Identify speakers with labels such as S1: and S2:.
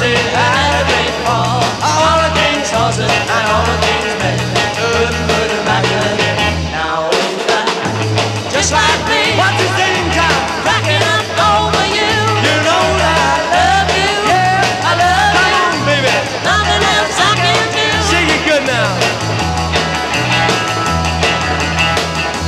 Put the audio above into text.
S1: it had a great fall. All the king's horses and all the king's men couldn't put it back again. Now that just like